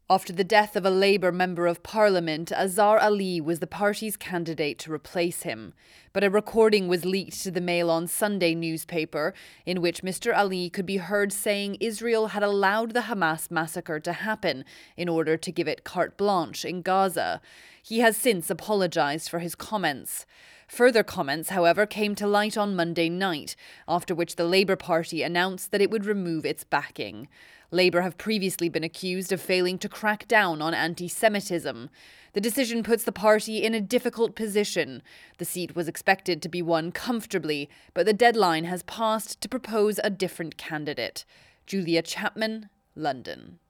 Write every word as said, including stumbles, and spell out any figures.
After the death of a Labour Member of Parliament, Azhar Ali was the party's candidate to replace him. But a recording was leaked to the Mail on Sunday newspaper in which Mister Ali could be heard saying Israel had allowed the Hamas massacre to happen in order to give it carte blanche in Gaza. He has since apologised for his comments. Further comments, however, came to light on Monday night, after which the Labour Party announced that it would remove its backing. Labour have previously been accused of failing to crack down on anti-Semitism. The decision puts the party in a difficult position. The seat was expected to be won comfortably, but the deadline has passed to propose a different candidate. Julia Chapman, London.